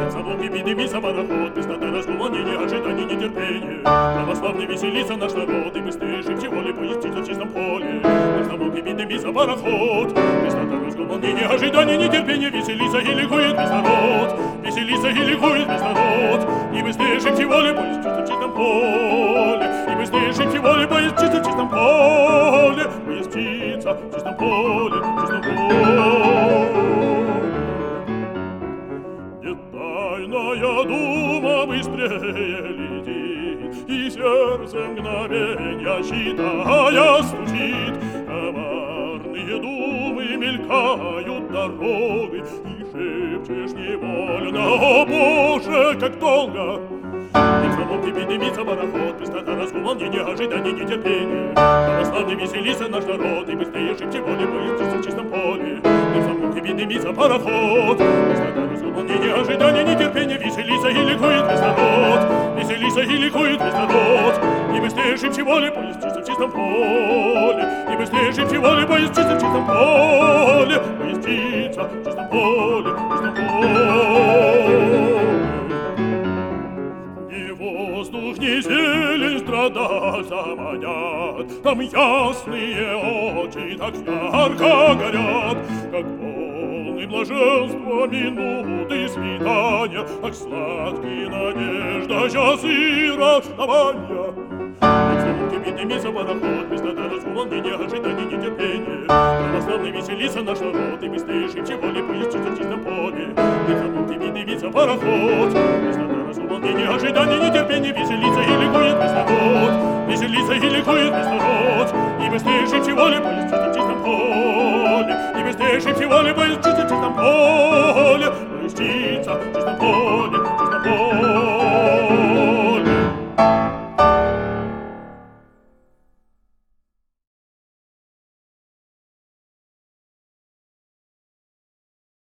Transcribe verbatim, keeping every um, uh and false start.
Замок и поднимися пароход, пустота, разгуманение, ожидание, нетерпение. Православный веселится наш народ, и быстрее шибче воли поездится в чистом поле. Замок и поднимися пароход, пустота, разгуманение, ожидание, нетерпение. Веселится и ликует весь народ, веселится и ликует весь народ. И быстрее шибче воли поездится в чистом поле, и быстрее шибче воли поездится в чистом поле. Поездится в чистом поле, в чистом поле. Тайная дума быстрее летит, и сердце мгновенья считая стучит. Коварные думы мелькают дорогой, и шепчешь невольно: о Боже, как долго! И в замок и поднимится пароход, пустота, разгуманение, ожидание, нетерпение. Православный веселится наш народ, и быстрее шибче воли поездится в чистом поле. И в замок и поднимится пароход, пустота, разгуманение, ожидание, нетерпение. Веселится и ликует весь народ, веселится и ликует весь народ. И быстрее шибче воли поездится в чистом поле, и быстрее шибче воли поездится в чистом поле. Поездится в чистом поле, в чистом поле. Воздух не зелень страдальца манят, там ясные очи так ярко горят, как полны блаженства минуты свидания, как сладкие надежда часы расставания. В замке поднимется пароход, пустота, разгуманение, ожидание, нетерпение. Православный веселится наш народ, и быстрее шибче воли поездится в чистом поле. В замке поднимется пароход, пустота, разгуманение, ожидание, нетерпение. Веселится и ликует весь народ, веселится и ликует весь народ. И быстрее шибче воли поездится в чистом поле, и быстрее шибче воли поездится в чистом поле. Поездится